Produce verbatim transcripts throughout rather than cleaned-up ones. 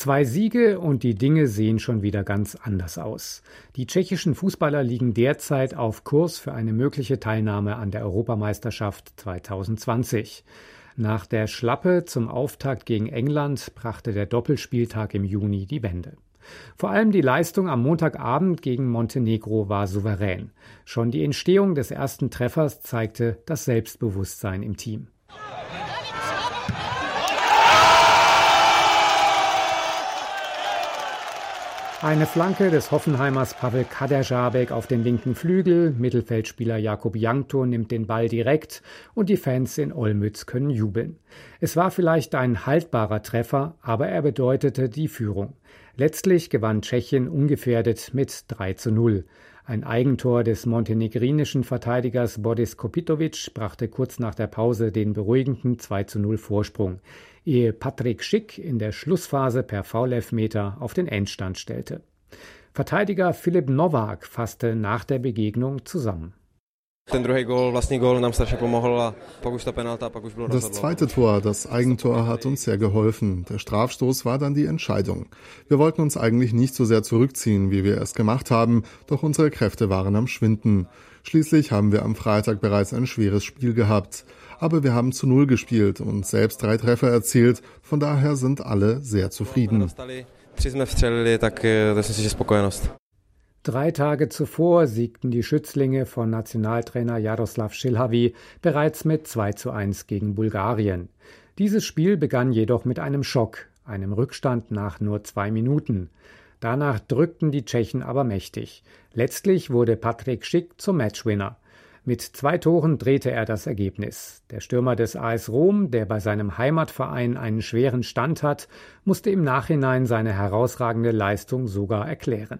Zwei Siege und die Dinge sehen schon wieder ganz anders aus. Die tschechischen Fußballer liegen derzeit auf Kurs für eine mögliche Teilnahme an der Europameisterschaft zwanzig zwanzig. Nach der Schlappe zum Auftakt gegen England brachte der Doppelspieltag im Juni die Wende. Vor allem die Leistung am Montagabend gegen Montenegro war souverän. Schon die Entstehung des ersten Treffers zeigte das Selbstbewusstsein im Team. Eine Flanke des Hoffenheimers Pavel Kaderabek auf den linken Flügel, Mittelfeldspieler Jakub Jankto nimmt den Ball direkt und die Fans in Olmütz können jubeln. Es war vielleicht ein haltbarer Treffer, aber er bedeutete die Führung. Letztlich gewann Tschechien ungefährdet mit drei zu null. Ein Eigentor des montenegrinischen Verteidigers Boris Kopitovic brachte kurz nach der Pause den beruhigenden zwei zu null Vorsprung, ehe Patrik Schick in der Schlussphase per Foulelfmeter auf den Endstand stellte. Verteidiger Filip Novák fasste nach der Begegnung zusammen. Das zweite Tor, das Eigentor, hat uns sehr geholfen. Der Strafstoß war dann die Entscheidung. Wir wollten uns eigentlich nicht so sehr zurückziehen, wie wir es gemacht haben, doch unsere Kräfte waren am Schwinden. Schließlich haben wir am Freitag bereits ein schweres Spiel gehabt. Aber wir haben zu Null gespielt und selbst drei Treffer erzielt. Von daher sind alle sehr zufrieden. Drei Tage zuvor siegten die Schützlinge von Nationaltrainer Jaroslav Šilhavý bereits mit zwei zu eins gegen Bulgarien. Dieses Spiel begann jedoch mit einem Schock, einem Rückstand nach nur zwei Minuten. Danach drückten die Tschechen aber mächtig. Letztlich wurde Patrik Schick zum Matchwinner. Mit zwei Toren drehte er das Ergebnis. Der Stürmer des A S Rom, der bei seinem Heimatverein einen schweren Stand hat, musste im Nachhinein seine herausragende Leistung sogar erklären.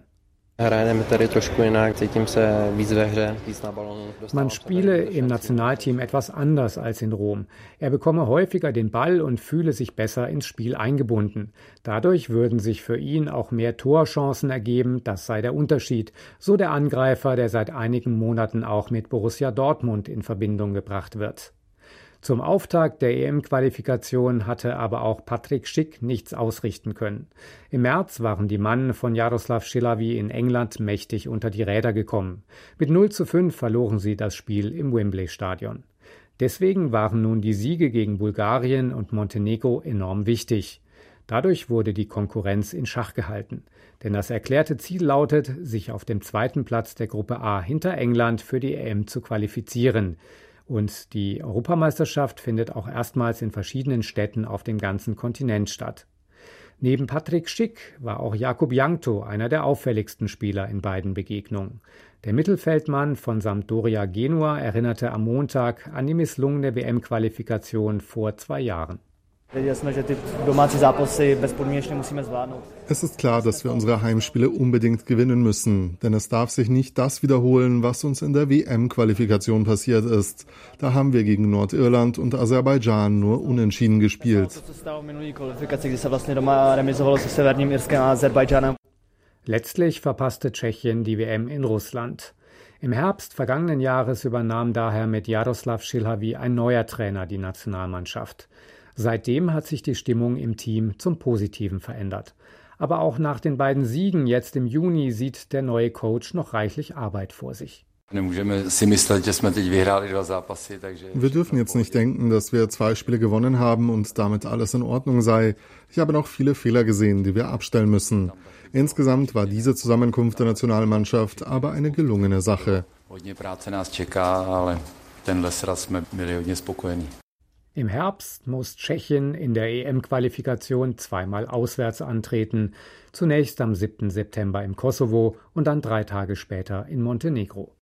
Man spiele im Nationalteam etwas anders als in Rom. Er bekomme häufiger den Ball und fühle sich besser ins Spiel eingebunden. Dadurch würden sich für ihn auch mehr Torchancen ergeben, das sei der Unterschied, so der Angreifer, der seit einigen Monaten auch mit Borussia Dortmund in Verbindung gebracht wird. Zum Auftakt der E M-Qualifikation hatte aber auch Patrik Schick nichts ausrichten können. Im März waren die Mannen von Jaroslav Šilhavý in England mächtig unter die Räder gekommen. Mit null zu fünf verloren sie das Spiel im Wembley-Stadion. Deswegen waren nun die Siege gegen Bulgarien und Montenegro enorm wichtig. Dadurch wurde die Konkurrenz in Schach gehalten. Denn das erklärte Ziel lautet, sich auf dem zweiten Platz der Gruppe A hinter England für die E M zu qualifizieren. Und die Europameisterschaft findet auch erstmals in verschiedenen Städten auf dem ganzen Kontinent statt. Neben Patrik Schick war auch Jakub Jankto einer der auffälligsten Spieler in beiden Begegnungen. Der Mittelfeldmann von Sampdoria Genua erinnerte am Montag an die misslungene W M-Qualifikation vor zwei Jahren. Es ist klar, dass wir unsere Heimspiele unbedingt gewinnen müssen, denn es darf sich nicht das wiederholen, was uns in der W M-Qualifikation passiert ist. Da haben wir gegen Nordirland und Aserbaidschan nur unentschieden gespielt. Letztlich verpasste Tschechien die W M in Russland. Im Herbst vergangenen Jahres übernahm daher mit Jaroslav Šilhavý ein neuer Trainer die Nationalmannschaft. Seitdem hat sich die Stimmung im Team zum Positiven verändert. Aber auch nach den beiden Siegen jetzt im Juni sieht der neue Coach noch reichlich Arbeit vor sich. Wir dürfen jetzt nicht denken, dass wir zwei Spiele gewonnen haben und damit alles in Ordnung sei. Ich habe noch viele Fehler gesehen, die wir abstellen müssen. Insgesamt war diese Zusammenkunft der Nationalmannschaft aber eine gelungene Sache. Im Herbst muss Tschechien in der E M-Qualifikation zweimal auswärts antreten. Zunächst am siebten September im Kosovo und dann drei Tage später in Montenegro.